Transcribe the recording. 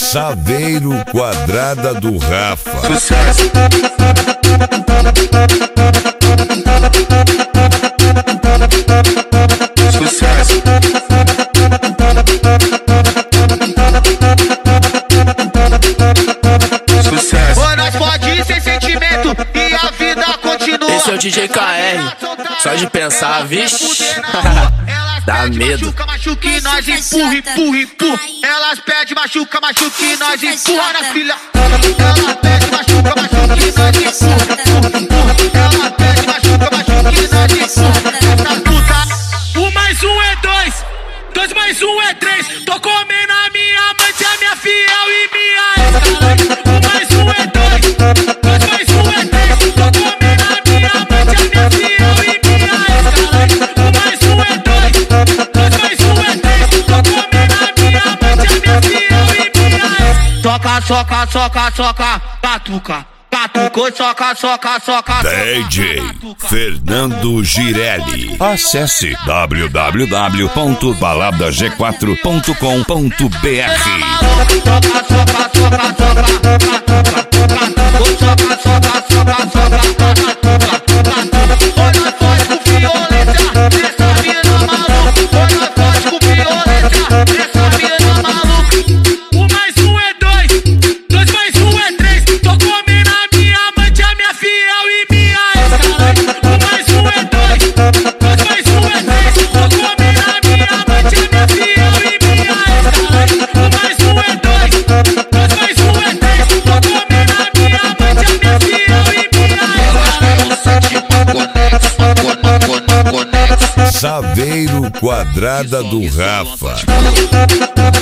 Saveiro Quadrada do Rafa. Sucesso. Sucesso. Sucesso. Ô, nós pode ir sem sentimento e a vida continua. Esse é o DJ KR, só de pensar, vixe, dá medo. Machuca e nós empurra, empurra, empurra. Elas pedem machuca e nós empurra na filha. Ela pede machuca e nós empurra, empurra, empurra. Ela pede machuca e nós empurra. Essa puta. 1 mais 1 é 2, 2 mais 1 é 3. Tô comendo a minha amante, a minha fiel e minha ex. 1 mais 1 é 2, 2 mais 1 é 3. Tô comendo a minha amante, a minha fiel e minha ex. 1 mais 1 é 2, 2 mais 1 é 3. Tô comendo a minha amante, a minha fiel e minha ex. Soca, soca, soca, soca, batuca. Batucou, soca, soca, soca. DJ Fernando Girelli. Acesse www.baladag4.com.br. Soca, soca, soca, soca, batuca. Soca, soca, soca, soca, batuca. Olha forte com violência, essa mina maluca. Olha forte com violência, essa mina maluca. 1 mais 1 é 2, 2 mais 1 é 3. Tô comendo a minha amante, a minha fiel e minha ex. 1 mais 1 é 2, 2 mais 1 é 3. Tô comendo a minha amante, a minha fiel e minha ex. 1 mais 1 é 2, 2 mais 1 é 3. Tô comendo a minha amante, a minha fiel e minha ex. Saveiro Quadrada do Rafa.